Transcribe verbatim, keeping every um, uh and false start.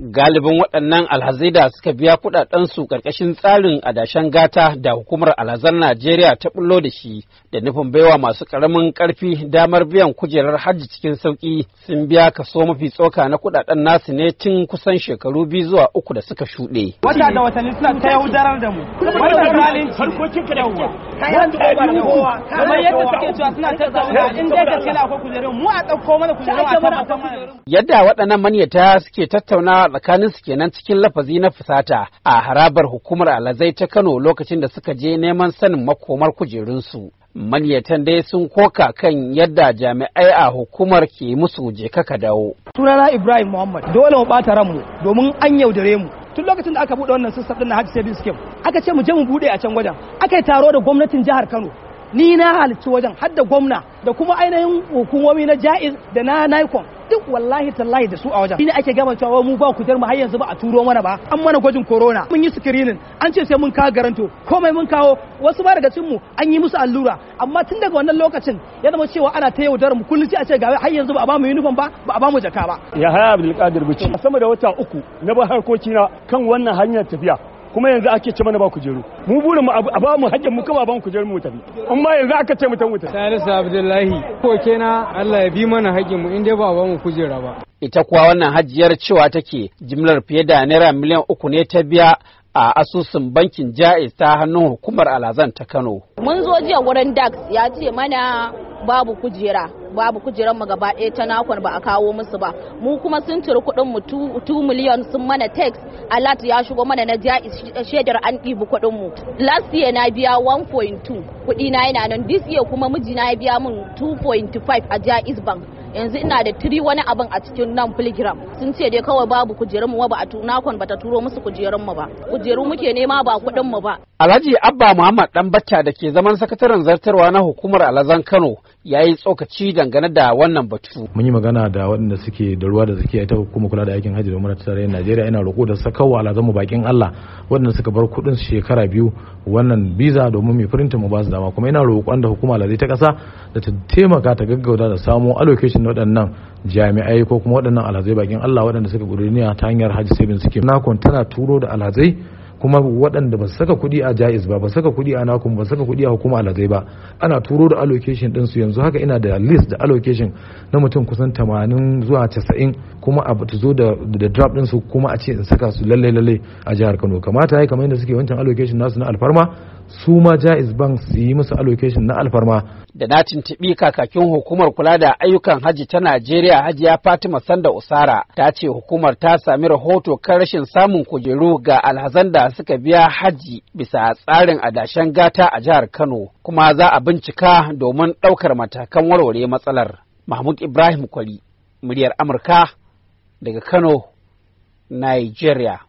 Galibin waɗannan alhazai da suka biya kuɗaɗensu ƙarƙashin tsarin adashen gata da hukumar alhazan Najeriya ta bullo da shi da nufin baiwa masu ƙaramin ƙarfi damar biyan kujerar hajji cikin sauƙi sun biya kaso mafi tsoka na kuɗaɗen nasu ne tun kusan shekaru biyu zuwa uku da suka shuɗe. Wata da watanni suna ta yaudarar da mu. Wannan zalunci harkokin ka da yawa. Kayan kowa kamar yadda suke cewa suna tattauna in dai gaske na akwai kujerun mu a ɗauko mana kujerun a tabbatar mana. Yadda waɗannan manyata suke tattauna tsakanin su kenan cikin lafazi na fusata a harabar hukumar alhazai ta Kano lokacin da suka je neman sanin makomar kujerunsu. Manyatan dai sun koka kan yadda jami'ai a hukumar ke musu je kaka dawo. Sunana Ibrahim Muhammad, dole mu ɓata ranmu domin an yaudare mu. Tun lokacin da aka buɗe wannan system ɗin na Hajji Savings Scheme, aka ce mu je mu buɗe a can wajen. Aka yi taro da gwamnatin jihar Kano. Ni na halarci wajen har da gwamna da kuma ainihin hukumomi na Jaiz da na Nikon. Duk wallahi tallahi da su a wajen. Shine ake gama cewa mu ba kujar mu har yanzu ba a turo mana ba. An mana gwajin corona. Mun yi screening. An ce sai mun kawo garanto. Komai mun kawo. Wasu ba daga cikin mu an yi musu allura. Amma tun daga wannan lokacin ya zama cewa ana ta yaudar mu kullum sai a ce ga har yanzu ba a ba mu uniform ba, ba a ba mu jaka ba. Yahaya Abdulkadir Bichi. Sama da wata uku na ba harkoki na kan wannan hanyar tafiya. Kuma yanzu ake ce mana ba kujeru mu burin mu a ba mu haƙƙin mu kuma ba mu kujeru mu tafi amma yanzu aka ce mu ta mutu. Salisu Abdullahi ko kenan Allah ya bi mana haƙƙin mu in dai ba ba mu kujera ba. Ita kuwa wannan hajjiyar cewa take jimlar fiye da naira miliyan uku ne ta biya a asusun bankin Jaiz ta hannun hukumar alhazan ta Kano. Mun zo jiya wurin Dax ya ce mana babu kujera babu kujeran mu gaba ɗaya ta nakon ba a kawo musu ba mu kuma sun ciri kuɗin mu two miliyan sun mana tax alert ya shigo mana na Jaiz shaidar an ɗibi kuɗin mu last year na biya one point two kuɗi na yana nan this year kuma mijina ya biya min two point five a Jaiz bank yanzu ina da tiri wani abin a cikin nan Pilgrim sun ce dai kawai babu kujerun mu ba a tunakon bata turo musu kujerun mu ba kujeru muke nema ba kuɗin mu ba. Alhaji Abba Muhammad Danbatta da ke zaman sakataren zartarwa na hukumar alhazan Kano ya yi tsokaci dangane da wannan batu. Mun yi magana da waɗanda suke da ruwa da suke ta hukumar kula da aikin hajji da umara ta tarayyar Najeriya ina roƙo da sakawa alhazan mu bakin Allah waɗanda suka bar kuɗin shekara biyu wannan biza domin mai firinta mu ba su dama kuma ina roƙon da hukumar alhazai ta ƙasa da ta taimaka ta gaggauta da samo allocation na waɗannan jami'ai ko kuma waɗannan alhazai bakin Allah waɗanda suka guduniya ta hanyar Hajji Savings Scheme. Nakon tana turo da alhazai kuma waɗanda ba su saka kuɗi a Jaiz ba ba saka kuɗi a Nakon ba saka kuɗi a hukuma alhazai ba ana turo da allocation ɗinsu yanzu haka ina da list da allocation na mutum kusan tamanin zuwa casa'in kuma a ta zo da draft ɗinsu kuma a ce in saka su lalle lalle a jihar Kano kamata ya kamar yadda suke wancan allocation nasu na alfarma su ma Jaiz Bank su yi musu allocation na alfarma. Da na tuntuɓi kakakin hukumar kula da ayyukan hajji ta Najeriya Hajiya Fatima Sanda Usara ta ce hukumar ta sami rahoto kan rashin samun kujeru ga alhazan da suka biya hajji bisa tsarin adashen gata a jihar Kano kuma za a bincika domin ɗaukar matakan warware matsalar. Mahmud Ibrahim Kwari, muryar Amurka daga Kano, Nigeria.